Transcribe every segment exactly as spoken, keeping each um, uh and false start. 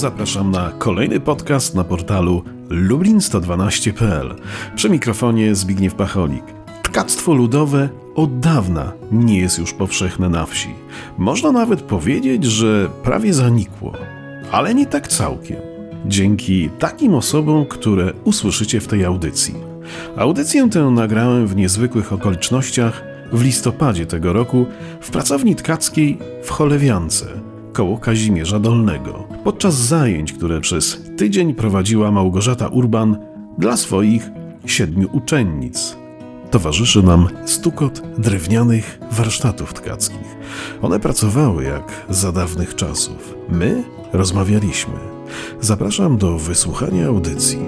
zapraszam na kolejny podcast na portalu lublin sto dwanaście kropka p l. Przy mikrofonie Zbigniew Pacholik. Tkactwo ludowe od dawna nie jest już powszechne na wsi. Można nawet powiedzieć, że prawie zanikło, ale nie tak całkiem. Dzięki takim osobom, które usłyszycie w tej audycji. Audycję tę nagrałem w niezwykłych okolicznościach w listopadzie tego roku w pracowni tkackiej w Cholewiance, koło Kazimierza Dolnego, podczas zajęć, które przez tydzień prowadziła Małgorzata Urban dla swoich siedmiu uczennic. Towarzyszy nam stukot drewnianych warsztatów tkackich. One pracowały jak za dawnych czasów. My rozmawialiśmy. Zapraszam do wysłuchania audycji.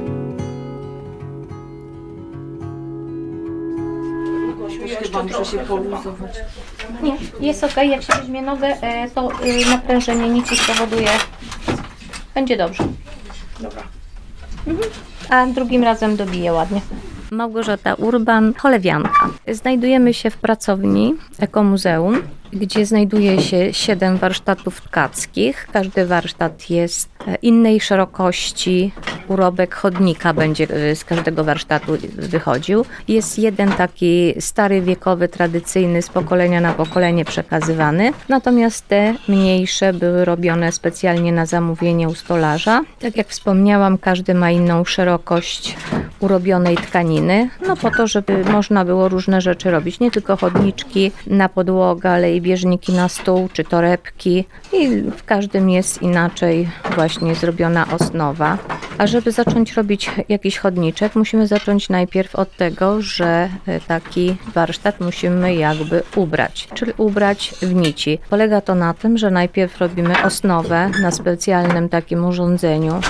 Chyba muszę się poluzować. Nie, jest ok. Jak się weźmie nogę, to naprężenie nici spowoduje. Będzie dobrze. Dobra. Mhm. A drugim razem dobiję ładnie. Małgorzata Urban, Cholewianka. Znajdujemy się w pracowni Ekomuzeum, gdzie znajduje się siedem warsztatów tkackich. Każdy warsztat jest innej szerokości. Urobek chodnika będzie z każdego warsztatu wychodził. Jest jeden taki stary, wiekowy, tradycyjny, z pokolenia na pokolenie przekazywany. Natomiast te mniejsze były robione specjalnie na zamówienie u stolarza. Tak jak wspomniałam, każdy ma inną szerokość urobionej tkaniny. No po to, żeby można było różne rzeczy robić. Nie tylko chodniczki na podłogę, ale i bieżniki na stół, czy torebki. I w każdym jest inaczej właśnie zrobiona osnowa. A żeby zacząć robić jakiś chodniczek, musimy zacząć najpierw od tego, że taki warsztat musimy jakby ubrać, czyli ubrać w nici. Polega to na tym, że najpierw robimy osnowę na specjalnym takim urządzeniu.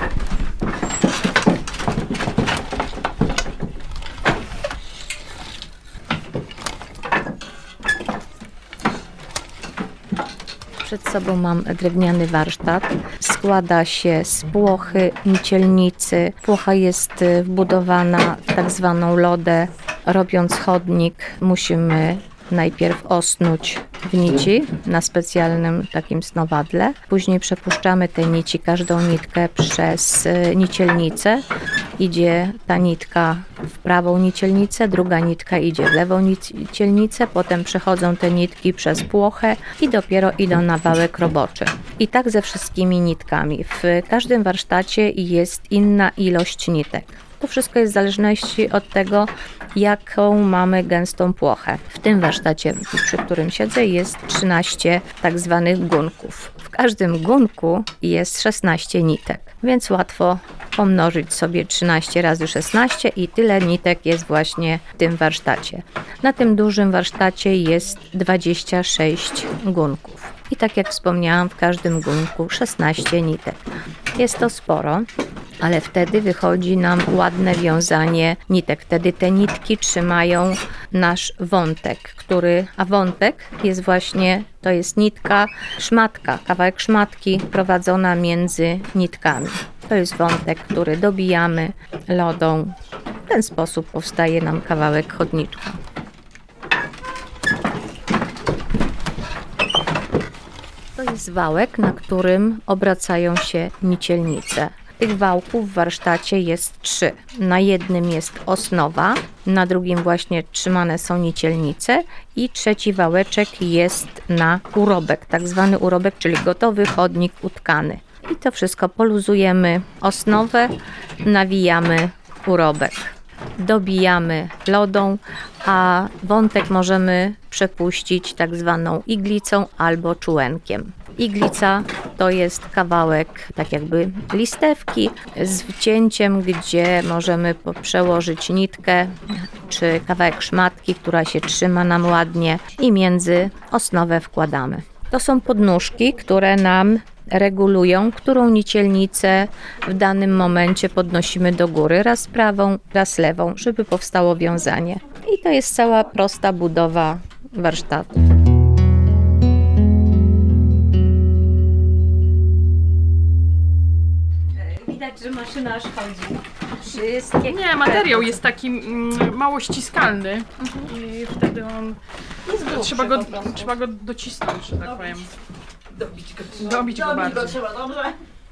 Przed sobą mam drewniany warsztat. Składa się z płochy, nicielnicy. Płocha jest wbudowana w tak zwaną lodę. Robiąc chodnik, musimy najpierw osnuć w nici na specjalnym takim snowadle. Później przepuszczamy te nici, każdą nitkę przez nicielnicę. Idzie ta nitka w prawą nicielnicę, druga nitka idzie w lewą nicielnicę, potem przechodzą te nitki przez płochę i dopiero idą na wałek roboczy. I tak ze wszystkimi nitkami. W każdym warsztacie jest inna ilość nitek. To wszystko jest w zależności od tego, jaką mamy gęstą płochę. W tym warsztacie, przy którym siedzę, jest trzynaście tak zwanych gunków. W każdym gunku jest szesnaście nitek, więc łatwo pomnożyć sobie trzynaście razy szesnaście i tyle nitek jest właśnie w tym warsztacie. Na tym dużym warsztacie jest dwadzieścia sześć gunków. I tak jak wspomniałam, w każdym gunku szesnaście nitek. Jest to sporo, ale wtedy wychodzi nam ładne wiązanie nitek. Wtedy te nitki trzymają nasz wątek, który, a wątek jest właśnie, to jest nitka, szmatka, kawałek szmatki prowadzona między nitkami. To jest wątek, który dobijamy lodą. W ten sposób powstaje nam kawałek chodniczka. To jest wałek, na którym obracają się nicielnice. Tych wałków w warsztacie jest trzy. Na jednym jest osnowa, na drugim właśnie trzymane są nicielnice i trzeci wałeczek jest na urobek, tak zwany urobek, czyli gotowy chodnik utkany. I to wszystko poluzujemy osnowę, nawijamy urobek. Dobijamy lodą, a wątek możemy przepuścić tak zwaną iglicą albo czułenkiem. Iglica to jest kawałek tak jakby listewki z wcięciem, gdzie możemy przełożyć nitkę czy kawałek szmatki, która się trzyma nam ładnie i między osnowę wkładamy. To są podnóżki, które nam regulują, którą nicielnicę w danym momencie podnosimy do góry, raz prawą, raz lewą, żeby powstało wiązanie. I to jest cała prosta budowa warsztatu. Widać, że maszyna aż chodzi. Wszystkie Nie, materiał jest taki mm, mało ściskalny mhm. i wtedy on trzeba go, trzeba go docisnąć, że tak powiem. Dobić go trzeba. Dobić go Dobić bardziej. go trzeba, dobrze?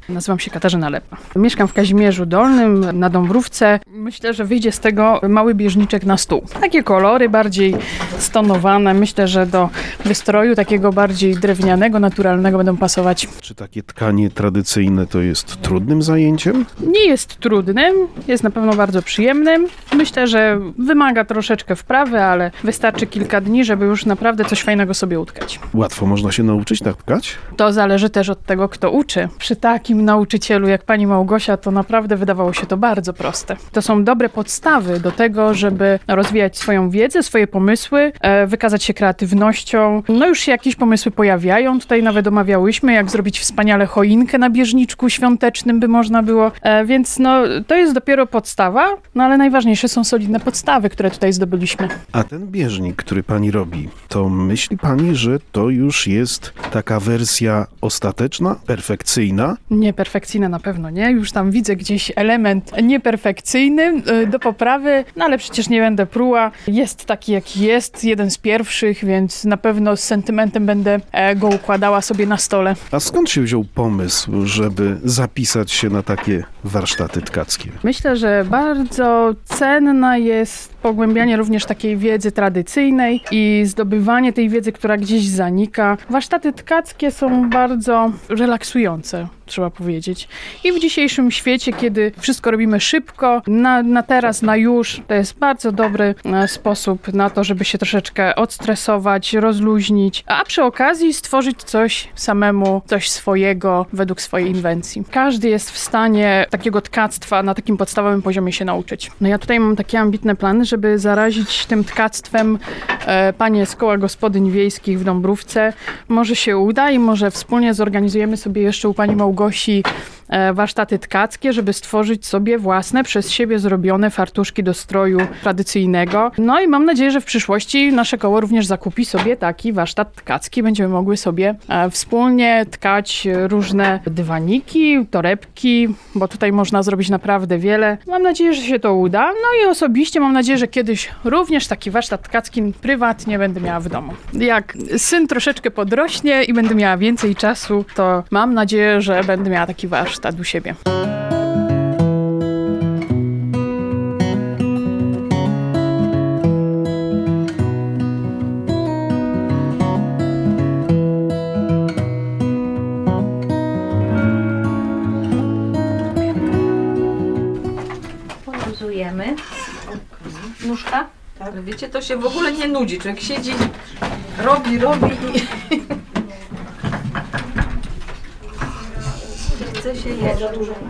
Nazywam się Katarzyna Lepa. Mieszkam w Kazimierzu Dolnym, na Dąbrówce. Myślę, że wyjdzie z tego mały bieżniczek na stół. Takie kolory bardziej stonowane. Myślę, że do wystroju takiego bardziej drewnianego, naturalnego będą pasować. Czy takie tkanie tradycyjne to jest trudnym zajęciem? Nie jest trudnym, jest na pewno bardzo przyjemnym. Myślę, że wymaga troszeczkę wprawy, ale wystarczy kilka dni, żeby już naprawdę coś fajnego sobie utkać. Łatwo można się nauczyć tak tkać? To zależy też od tego, kto uczy. Przy takim nauczycielu jak pani Małgosia, to naprawdę wydawało się to bardzo proste. To są dobre podstawy do tego, żeby rozwijać swoją wiedzę, swoje pomysły, e, wykazać się kreatywnością. No już się jakieś pomysły pojawiają. Tutaj nawet omawiałyśmy, jak zrobić wspaniale choinkę na bieżniczku świątecznym by można było. E, więc no, to jest dopiero podstawa, no ale najważniejsze są solidne podstawy, które tutaj zdobyliśmy. A ten bieżnik, który pani robi, to myśli pani, że to już jest taka wersja ostateczna, perfekcyjna? Nieperfekcyjna na pewno nie. Już tam widzę gdzieś element nieperfekcyjny y, do poprawy, no ale przecież nie będę pruła. Jest taki, jaki jest, jeden z pierwszych, więc na pewno z sentymentem będę e, go układała sobie na stole. A skąd się wziął pomysł, żeby zapisać się na takie warsztaty tkackie? Myślę, że bardzo cenna jest pogłębianie również takiej wiedzy tradycyjnej i zdobywanie tej wiedzy, która gdzieś zanika. Warsztaty tkackie są bardzo relaksujące, trzeba powiedzieć. I w dzisiejszym świecie, kiedy wszystko robimy szybko, na, na teraz, na już, to jest bardzo dobry e, sposób na to, żeby się troszeczkę odstresować, rozluźnić, a przy okazji stworzyć coś samemu, coś swojego, według swojej inwencji. Każdy jest w stanie takiego tkactwa na takim podstawowym poziomie się nauczyć. No ja tutaj mam takie ambitne plany, żeby zarazić tym tkactwem e, panie z Koła Gospodyń Wiejskich w Dąbrówce. Może się uda i może wspólnie zorganizujemy sobie jeszcze u pani Małgosi e, warsztaty tkackie, żeby stworzyć sobie własne, przez siebie zrobione fartuszki do stroju tradycyjnego. No i mam nadzieję, że w przyszłości nasze koło również zakupi sobie taki warsztat tkacki. Będziemy mogły sobie e, wspólnie tkać różne dywaniki, torebki, bo tutaj można zrobić naprawdę wiele. Mam nadzieję, że się to uda. No i osobiście mam nadzieję, że kiedyś również taki warsztat tkacki prywatnie będę miała w domu. Jak syn troszeczkę podrośnie i będę miała więcej czasu, to mam nadzieję, że będę miała taki warsztat u siebie. Poluzujemy nóżka. Tak, wiecie, to się w ogóle nie nudzi. Człowiek siedzi, robi, robi i chce się jeść.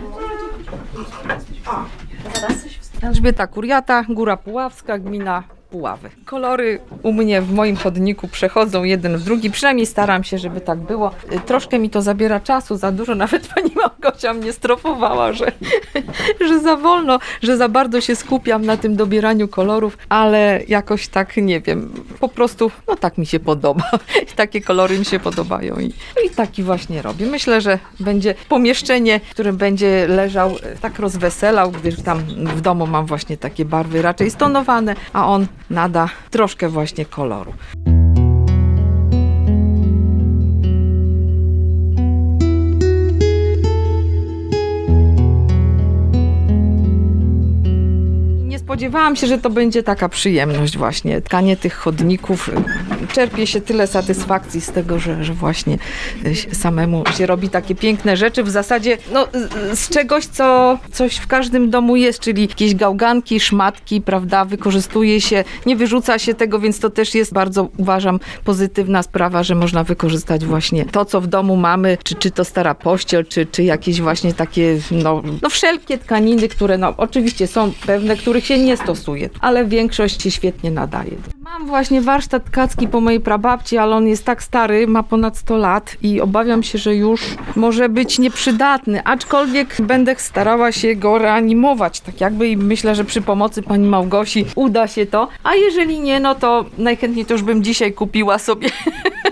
Elżbieta Kuriata, Góra Puławska, gmina Puławy. Kolory u mnie w moim chodniku przechodzą jeden w drugi, przynajmniej staram się, żeby tak było. Troszkę mi to zabiera czasu, za dużo, nawet pani Małgosia mnie strofowała, że, że za wolno, że za bardzo się skupiam na tym dobieraniu kolorów, ale jakoś tak, nie wiem, po prostu, no tak mi się podoba. Takie kolory mi się podobają i, i taki właśnie robię. Myślę, że będzie pomieszczenie, w którym będzie leżał, tak rozweselał, gdyż tam w domu mam właśnie takie barwy raczej stonowane, a on nada troszkę właśnie koloru. Spodziewałam się, że to będzie taka przyjemność właśnie, tkanie tych chodników. Czerpie się tyle satysfakcji z tego, że, że właśnie samemu się robi takie piękne rzeczy. W zasadzie no, z czegoś, co coś w każdym domu jest, czyli jakieś gałganki, szmatki, prawda, wykorzystuje się, nie wyrzuca się tego, więc to też jest bardzo, uważam, pozytywna sprawa, że można wykorzystać właśnie to, co w domu mamy, czy, czy to stara pościel, czy, czy jakieś właśnie takie, no, no wszelkie tkaniny, które no oczywiście są pewne, których się nie stosuje, ale większość się świetnie nadaje. Mam właśnie warsztat tkacki po mojej prababci, ale on jest tak stary, ma ponad sto lat i obawiam się, że już może być nieprzydatny, aczkolwiek będę starała się go reanimować, tak jakby i myślę, że przy pomocy pani Małgosi uda się to, a jeżeli nie, no to najchętniej to już bym dzisiaj kupiła sobie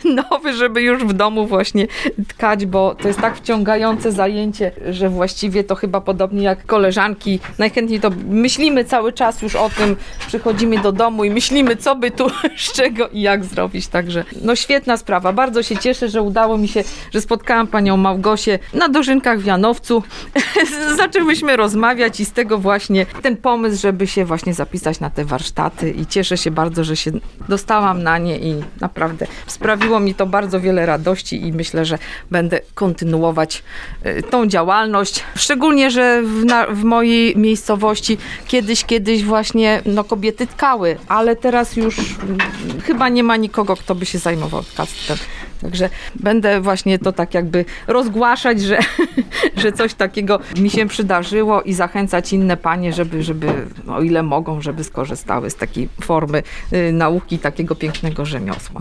nowy, żeby już w domu właśnie tkać, bo to jest tak wciągające zajęcie, że właściwie to chyba podobnie jak koleżanki, najchętniej to myślimy cały czas już o tym, przychodzimy do domu i myślimy, co by tu, z czego i jak zrobić, także no świetna sprawa, bardzo się cieszę, że udało mi się, że spotkałam panią Małgosię na dożynkach w Janowcu, zaczęłyśmy rozmawiać i z tego właśnie ten pomysł, żeby się właśnie zapisać na te warsztaty i cieszę się bardzo, że się dostałam na nie i naprawdę sprawiło mi to bardzo wiele radości i myślę, że będę kontynuować tą działalność. Szczególnie, że w, na, w mojej miejscowości kiedyś, kiedyś właśnie no, kobiety tkały, ale teraz już chyba nie ma nikogo, kto by się zajmował tkactwem. Także będę właśnie to tak jakby rozgłaszać, że, że coś takiego mi się przydarzyło i zachęcać inne panie, żeby, żeby o ile mogą, żeby skorzystały z takiej formy y, nauki, takiego pięknego rzemiosła.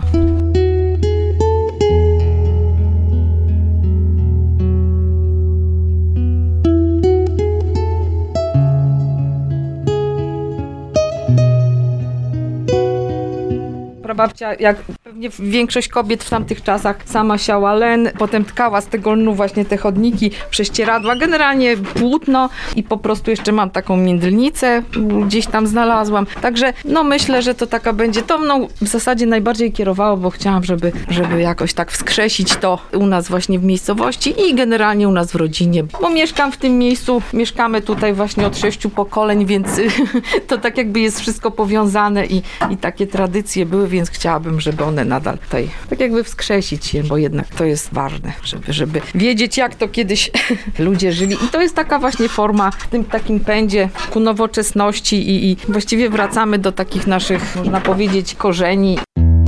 Prababcia, jak pewnie większość kobiet w tamtych czasach, sama siała len, potem tkała z tego lnu właśnie te chodniki, prześcieradła, generalnie płótno i po prostu jeszcze mam taką międlnicę, gdzieś tam znalazłam. Także no myślę, że to taka będzie, to mną w zasadzie najbardziej kierowało, bo chciałam, żeby, żeby jakoś tak wskrzesić to u nas właśnie w miejscowości i generalnie u nas w rodzinie, bo mieszkam w tym miejscu, mieszkamy tutaj właśnie od sześciu pokoleń, więc to tak jakby jest wszystko powiązane i, i takie tradycje były, więc chciałabym, żeby one nadal tutaj tak jakby wskrzesić je, bo jednak to jest ważne, żeby, żeby wiedzieć, jak to kiedyś ludzie żyli. I to jest taka właśnie forma w tym takim pędzie ku nowoczesności i, i właściwie wracamy do takich naszych, można powiedzieć, korzeni.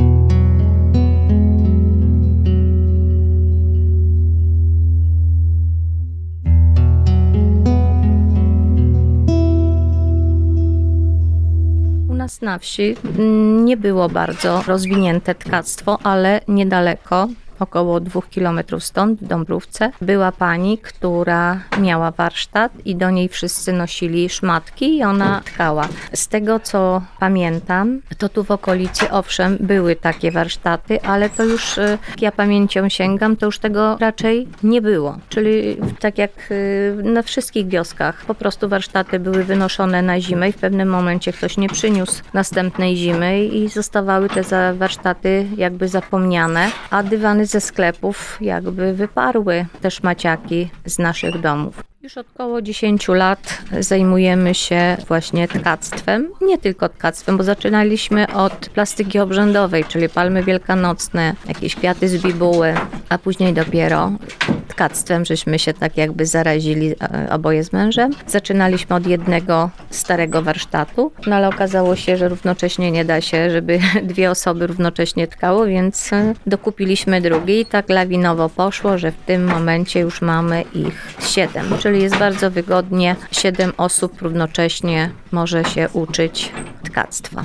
Na wsi nie było bardzo rozwinięte tkactwo, ale niedaleko, około dwóch kilometrów stąd, w Dąbrówce, była pani, która miała warsztat i do niej wszyscy nosili szmatki i ona tkała. Z tego, co pamiętam, to tu w okolicy, owszem, były takie warsztaty, ale to już, jak ja pamięcią sięgam, to już tego raczej nie było. Czyli tak jak na wszystkich wioskach, po prostu warsztaty były wynoszone na zimę i w pewnym momencie ktoś nie przyniósł następnej zimy i zostawały te warsztaty jakby zapomniane, a dywany ze sklepów jakby wyparły te szmaciaki z naszych domów. Już od około dziesięciu lat zajmujemy się właśnie tkactwem. Nie tylko tkactwem, bo zaczynaliśmy od plastyki obrzędowej, czyli palmy wielkanocne, jakieś kwiaty z bibuły, a później dopiero tkactwem żeśmy się tak jakby zarazili oboje z mężem. Zaczynaliśmy od jednego starego warsztatu, no ale okazało się, że równocześnie nie da się, żeby dwie osoby równocześnie tkały, więc dokupiliśmy drugi i tak lawinowo poszło, że w tym momencie już mamy ich siedem, czyli jest bardzo wygodnie. Siedem osób równocześnie może się uczyć tkactwa.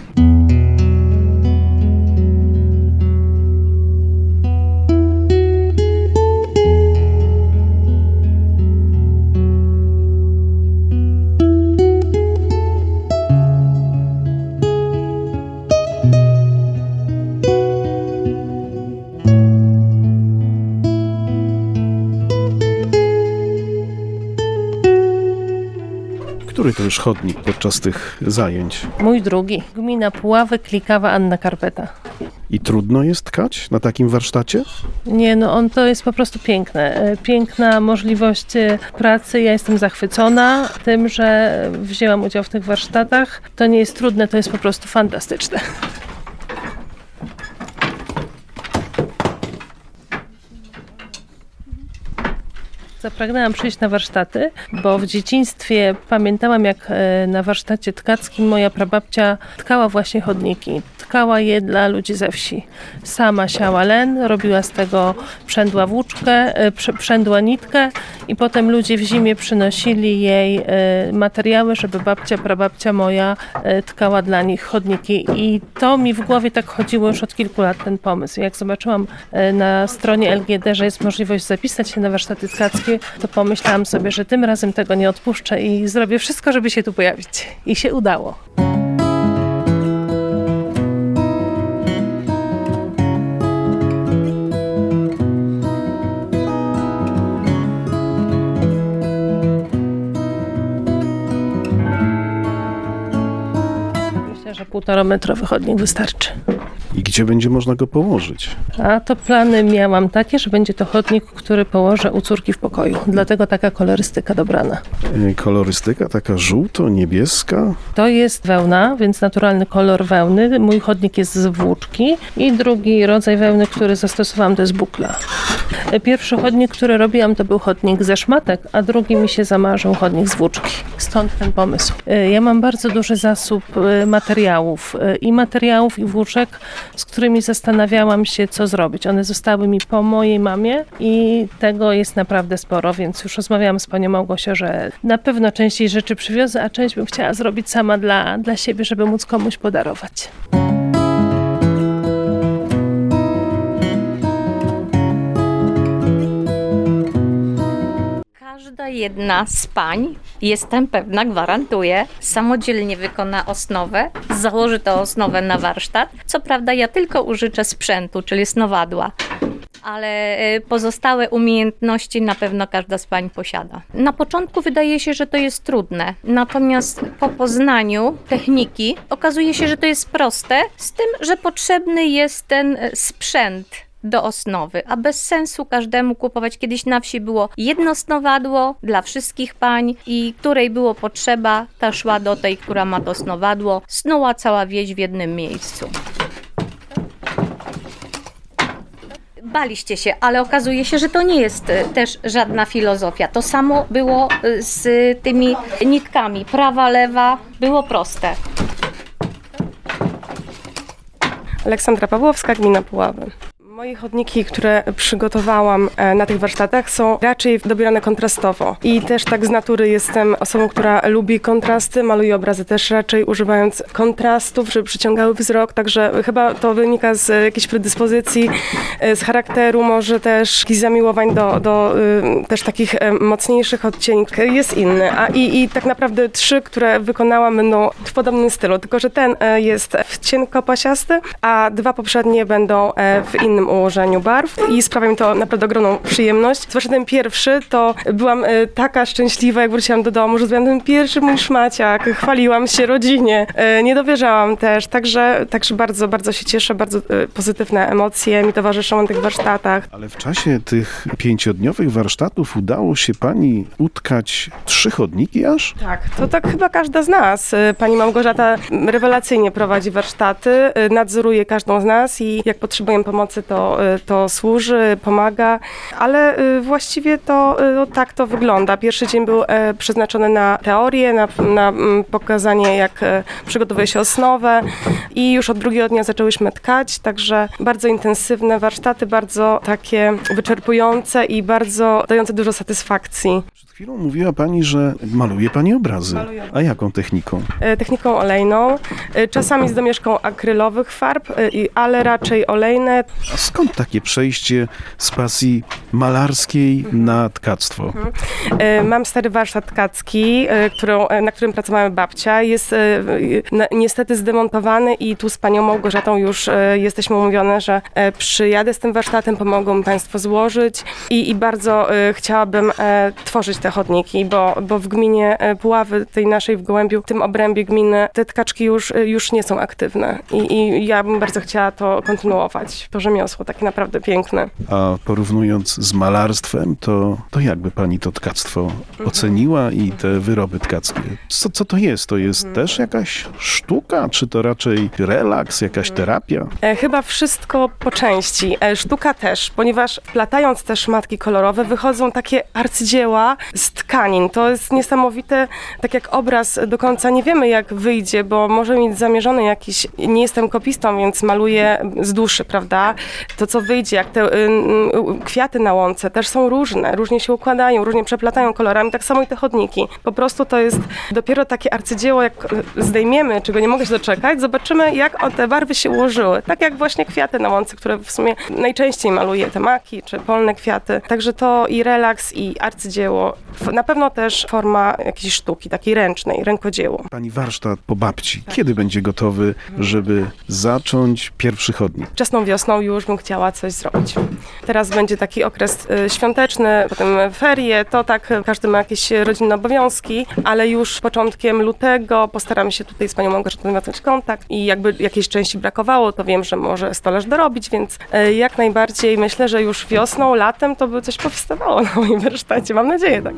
Który to już chodnik podczas tych zajęć? Mój drugi. Gmina Puławy, Klikawa, Anna Karpeta. I trudno jest tkać na takim warsztacie? Nie, no on to jest po prostu piękne. Piękna możliwość pracy. Ja jestem zachwycona tym, że wzięłam udział w tych warsztatach. To nie jest trudne, to jest po prostu fantastyczne. Zapragnęłam przyjść na warsztaty, bo w dzieciństwie pamiętałam, jak na warsztacie tkackim moja prababcia tkała właśnie chodniki. Tkała je dla ludzi ze wsi. Sama siała len, robiła z tego przędła włóczkę, przędła nitkę i potem ludzie w zimie przynosili jej materiały, żeby babcia, prababcia moja tkała dla nich chodniki. I to mi w głowie tak chodziło już od kilku lat, ten pomysł. Jak zobaczyłam na stronie L G D, że jest możliwość zapisać się na warsztaty tkackie, to pomyślałam sobie, że tym razem tego nie odpuszczę i zrobię wszystko, żeby się tu pojawić. I się udało. półtorametrowy chodnik wystarczy. I gdzie będzie można go położyć? A to plany miałam takie, że będzie to chodnik, który położę u córki w pokoju. Dlatego taka kolorystyka dobrana. Yy, Kolorystyka taka żółto-niebieska? To jest wełna, więc naturalny kolor wełny. Mój chodnik jest z włóczki i drugi rodzaj wełny, który zastosowałam, to jest bukla. Pierwszy chodnik, który robiłam, to był chodnik ze szmatek, a drugi mi się zamarzył chodnik z włóczki. Stąd ten pomysł. Ja mam bardzo duży zasób materiałów i materiałów i włóczek, z którymi zastanawiałam się, co zrobić. One zostały mi po mojej mamie i tego jest naprawdę sporo, więc już rozmawiałam z panią Małgosią, że na pewno częściej rzeczy przywiozę, a część bym chciała zrobić sama dla, dla siebie, żeby móc komuś podarować. Każda jedna z pań, jestem pewna, gwarantuję, samodzielnie wykona osnowę, założy tę osnowę na warsztat. Co prawda ja tylko użyczę sprzętu, czyli snowadła, ale pozostałe umiejętności na pewno każda z pań posiada. Na początku wydaje się, że to jest trudne, natomiast po poznaniu techniki okazuje się, że to jest proste, z tym, że potrzebny jest ten sprzęt do osnowy, a bez sensu każdemu kupować. Kiedyś na wsi było jedno snowadło dla wszystkich pań i której było potrzeba, ta szła do tej, która ma to snowadło, snuła cała wieś w jednym miejscu. Baliście się, ale okazuje się, że to nie jest też żadna filozofia. To samo było z tymi nitkami. Prawa, lewa, było proste. Aleksandra Pawłowska, gmina Puławy. Moje chodniki, które przygotowałam na tych warsztatach, są raczej dobierane kontrastowo. I też tak z natury jestem osobą, która lubi kontrasty, maluję obrazy też raczej używając kontrastów, żeby przyciągały wzrok, także chyba to wynika z jakiejś predyspozycji, z charakteru, może też jakichś zamiłowań do, do też takich mocniejszych odcieni. Jest inny, a i, i tak naprawdę trzy, które wykonałam, będą w podobnym stylu, tylko że ten jest w cienko pasiasty, a dwa poprzednie będą w innym ułożeniu barw i sprawia mi to naprawdę ogromną przyjemność. Zwłaszcza ten pierwszy, to byłam y, taka szczęśliwa, jak wróciłam do domu, że zrobiłam ten pierwszy mój szmaciak, chwaliłam się rodzinie, y, nie dowierzałam też, także, także bardzo, bardzo się cieszę, bardzo y, pozytywne emocje mi towarzyszą na tych warsztatach. Ale w czasie tych pięciodniowych warsztatów udało się pani utkać trzy chodniki aż? Tak, to tak chyba każda z nas. Pani Małgorzata rewelacyjnie prowadzi warsztaty, nadzoruje każdą z nas i jak potrzebujemy pomocy, to To, to służy, pomaga, ale właściwie to no, tak to wygląda. Pierwszy dzień był przeznaczony na teorię, na, na pokazanie, jak przygotowuje się osnowę i już od drugiego dnia zaczęłyśmy tkać, także bardzo intensywne warsztaty, bardzo takie wyczerpujące i bardzo dające dużo satysfakcji. Przed chwilą mówiła pani, że maluje pani obrazy. Maluję. A jaką techniką? Techniką olejną, czasami z domieszką akrylowych farb, ale raczej olejne. A skąd takie przejście z pasji malarskiej na tkactwo? Mhm. Mam stary warsztat tkacki, którą, na którym pracowała babcia. Jest niestety zdemontowany i tu z panią Małgorzatą już jesteśmy umówione, że przyjadę z tym warsztatem, pomogą mi państwo złożyć i, i bardzo chciałabym tworzyć te chodniki, bo, bo w gminie Puławy, tej naszej w Gołębiu, w tym obrębie gminy, te tkaczki już, już nie są aktywne i, i ja bym bardzo chciała to kontynuować. To rzemiosło takie naprawdę piękne. A porównując z malarstwem, to, to jakby pani to tkactwo mhm. oceniła i te wyroby tkackie? Co, co to jest? To jest mhm. też jakaś sztuka, czy to raczej relaks, jakaś mhm. terapia? E, chyba wszystko po części. E, sztuka też, ponieważ wplatając te szmatki kolorowe wychodzą takie arcydzieła z tkanin. To jest niesamowite, tak jak obraz do końca nie wiemy, jak wyjdzie, bo może mieć zamierzony jakiś, nie jestem kopistą, więc maluję z duszy, prawda? To, co wyjdzie, jak te y, y, kwiaty na łące też są różne, różnie się układają, różnie przeplatają kolorami, tak samo i te chodniki. Po prostu to jest dopiero takie arcydzieło, jak zdejmiemy, czego nie mogę się doczekać, zobaczymy, jak o te barwy się ułożyły. Tak jak właśnie kwiaty na łące, które w sumie najczęściej maluję, te maki czy polne kwiaty. Także to i relaks, i arcydzieło Na pewno też forma jakiejś sztuki, takiej ręcznej, rękodzieło. Pani warsztat po babci, kiedy będzie gotowy, żeby zacząć pierwszy chodnik? Wczesną wiosną już bym chciała coś zrobić. Teraz będzie taki okres y, świąteczny, potem ferie, to tak każdy ma jakieś rodzinne obowiązki, ale już początkiem lutego postaram się tutaj z panią Małgorzatą nawiązać kontakt i jakby jakiejś części brakowało, to wiem, że może stolarz dorobić, więc y, jak najbardziej myślę, że już wiosną, latem to by coś powstawało na moim warsztacie. Mam nadzieję, tak.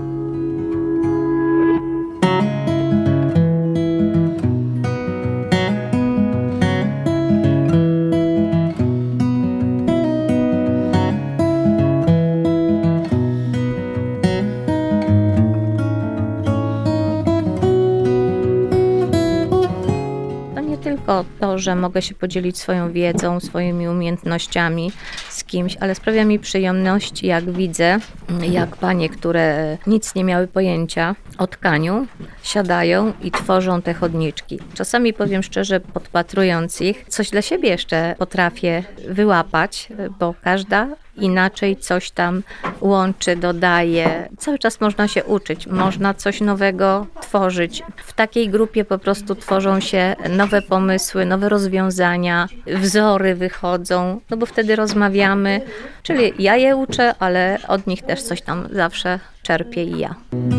Tylko to, że mogę się podzielić swoją wiedzą, swoimi umiejętnościami z kimś, ale sprawia mi przyjemność, jak widzę, jak panie, które nic nie miały pojęcia o tkaniu, siadają i tworzą te chodniczki. Czasami, powiem szczerze, podpatrując ich, coś dla siebie jeszcze potrafię wyłapać, bo każda inaczej coś tam łączy, dodaje. Cały czas można się uczyć, można coś nowego tworzyć. W takiej grupie po prostu tworzą się nowe pomysły, nowe rozwiązania, wzory wychodzą, no bo wtedy rozmawiamy, czyli ja je uczę, ale od nich też coś tam zawsze czerpię i ja.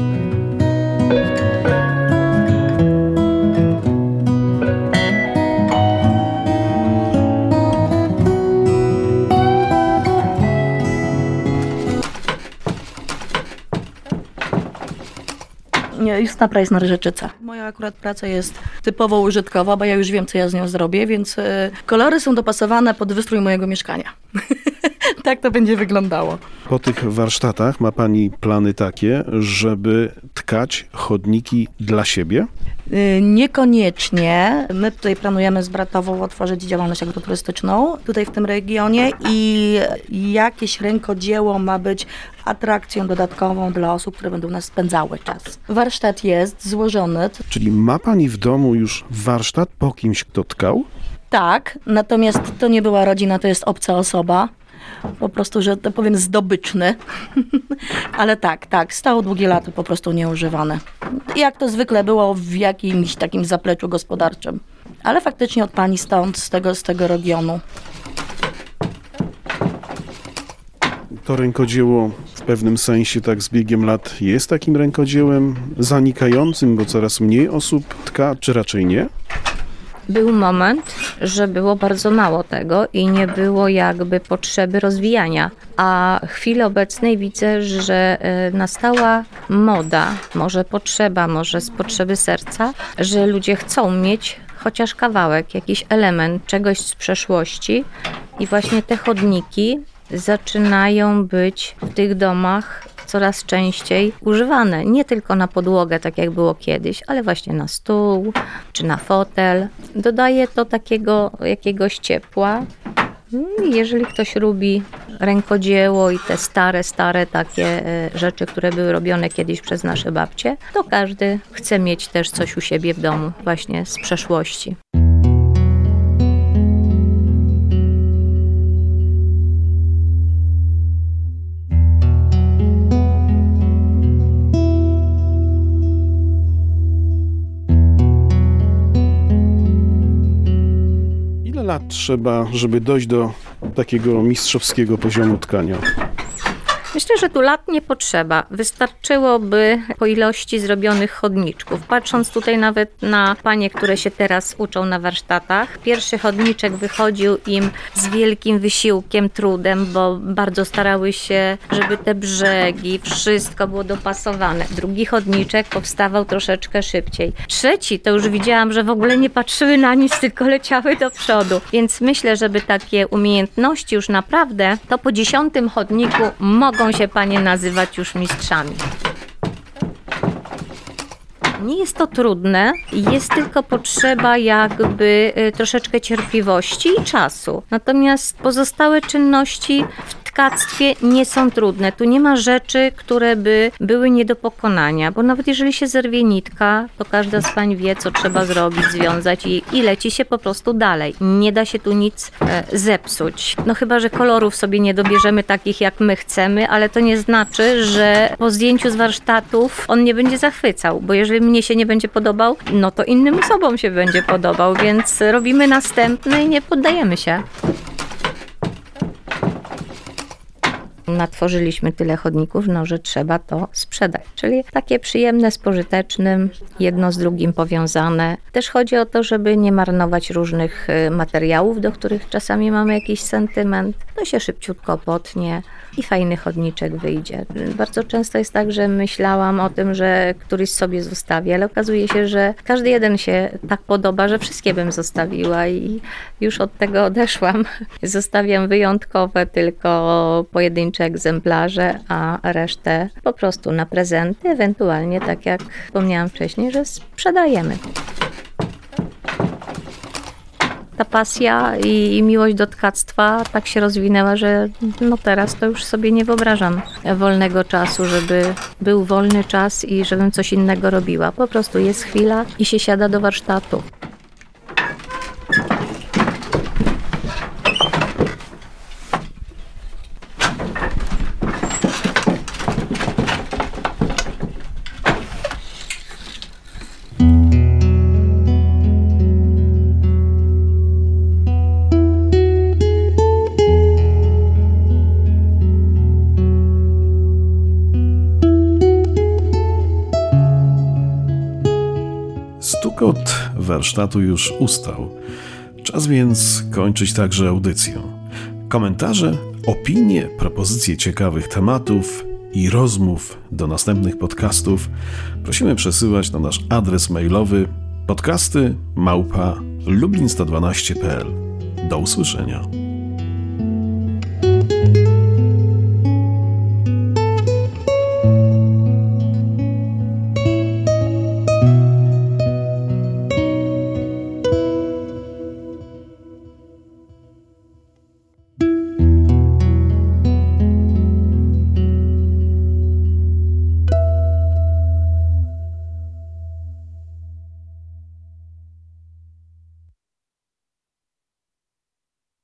Justyna Prajsner-Rzeczyca. Moja akurat praca jest typowo użytkowa, bo ja już wiem, co ja z nią zrobię, więc y, kolory są dopasowane pod wystrój mojego mieszkania. Tak to będzie wyglądało. Po tych warsztatach ma pani plany takie, żeby tkać chodniki dla siebie? Y, niekoniecznie. My tutaj planujemy z Bratową otworzyć działalność agroturystyczną tutaj w tym regionie i jakieś rękodzieło ma być atrakcją dodatkową dla osób, które będą nas spędzały czas. Warsztat jest złożony. Czyli ma pani w domu już warsztat po kimś, kto tkał? Tak, natomiast to nie była rodzina, to jest obca osoba. Po prostu, że to powiem, zdobyczny. Ale tak, tak, stało długie lata po prostu nieużywane. Jak to zwykle było w jakimś takim zapleczu gospodarczym. Ale faktycznie od pani stąd, z tego, z tego regionu. To rękodzieło w pewnym sensie tak z biegiem lat jest takim rękodziełem zanikającym, bo coraz mniej osób tka, czy raczej nie? Był moment, że było bardzo mało tego i nie było jakby potrzeby rozwijania, a w chwili obecnej widzę, że nastała moda, może potrzeba, może z potrzeby serca, że ludzie chcą mieć chociaż kawałek, jakiś element czegoś z przeszłości i właśnie te chodniki zaczynają być w tych domach coraz częściej używane. Nie tylko na podłogę, tak jak było kiedyś, ale właśnie na stół czy na fotel. Dodaje to takiego jakiegoś ciepła. Jeżeli ktoś lubi rękodzieło i te stare, stare takie rzeczy, które były robione kiedyś przez nasze babcie, to każdy chce mieć też coś u siebie w domu, właśnie z przeszłości. Lat trzeba, żeby dojść do takiego mistrzowskiego poziomu tkania? Myślę, że tu lat nie potrzeba. Wystarczyłoby po ilości zrobionych chodniczków. Patrząc tutaj nawet na panie, które się teraz uczą na warsztatach, pierwszy chodniczek wychodził im z wielkim wysiłkiem, trudem, bo bardzo starały się, żeby te brzegi, wszystko było dopasowane. Drugi chodniczek powstawał troszeczkę szybciej. Trzeci to już widziałam, że w ogóle nie patrzyły na nic, tylko leciały do przodu. Więc myślę, żeby takie umiejętności już naprawdę, to po dziesiątym chodniku mogą się panie nazywać już mistrzami. Nie jest to trudne, jest tylko potrzeba jakby troszeczkę cierpliwości i czasu. Natomiast pozostałe czynności w tkactwie nie są trudne. Tu nie ma rzeczy, które by były nie do pokonania, bo nawet jeżeli się zerwie nitka, to każda z pań wie, co trzeba zrobić, związać i, i leci się po prostu dalej. Nie da się tu nic e, zepsuć. No chyba, że kolorów sobie nie dobierzemy takich, jak my chcemy, ale to nie znaczy, że po zdjęciu z warsztatów on nie będzie zachwycał, bo jeżeli mnie się nie będzie podobał, no to innym osobom się będzie podobał, więc robimy następny i nie poddajemy się. Natworzyliśmy tyle chodników, no, że trzeba to sprzedać. Czyli takie przyjemne z pożytecznym, jedno z drugim powiązane. Też chodzi o to, żeby nie marnować różnych materiałów, do których czasami mamy jakiś sentyment. To się szybciutko potnie i fajny chodniczek wyjdzie. Bardzo często jest tak, że myślałam o tym, że któryś sobie zostawię, ale okazuje się, że każdy jeden się tak podoba, że wszystkie bym zostawiła i już od tego odeszłam. Zostawiam wyjątkowe, tylko pojedyncze egzemplarze, a resztę po prostu na prezenty, ewentualnie tak jak wspomniałam wcześniej, że sprzedajemy. Ta pasja i, i miłość do tkactwa tak się rozwinęła, że no teraz to już sobie nie wyobrażam wolnego czasu, żeby był wolny czas i żebym coś innego robiła. Po prostu jest chwila i się siada do warsztatu. Stukot warsztatu już ustał. Czas więc kończyć także audycję. Komentarze, opinie, propozycje ciekawych tematów i rozmów do następnych podcastów prosimy przesyłać na nasz adres mailowy podcasty małpa lublin sto dwanaście kropka p l. Do usłyszenia.